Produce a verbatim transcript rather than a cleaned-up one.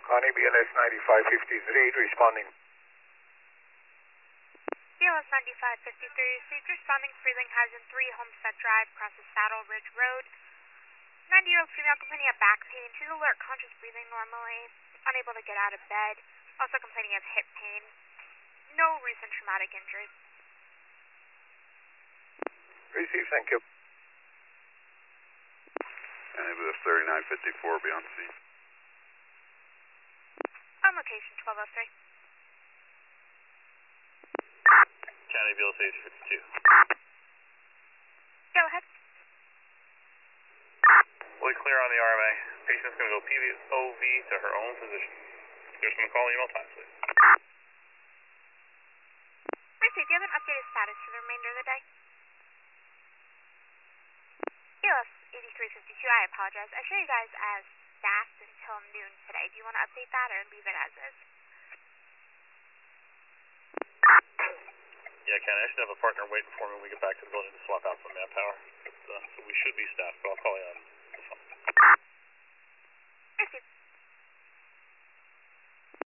Connie, B L S ninety-five fifty-three, responding. B L S ninety-five fifty-three, received responding Freeling Horizon three, Homestead Drive, crosses Saddle Ridge Road. ninety-year-old female complaining of back pain. She's alert, conscious, breathing normally, unable to get out of bed, also complaining of hip pain. No recent traumatic injuries. Receive, thank you. Ambulance thirty-nine fifty-four, be on scene. On location, twelve oh three. County B L S eight fifty-two. Go ahead. Fully clear on the R M A. Patient's going to go P O V to her own physician. There's going to call email time, please. Received. Do you have an updated status for the remainder of the day? B L S eighty-three fifty-two, I apologize. I show you guys as staffed until noon today. Do you want to update that or leave it as is? Yeah, Ken, I should have a partner waiting for me when we get back to the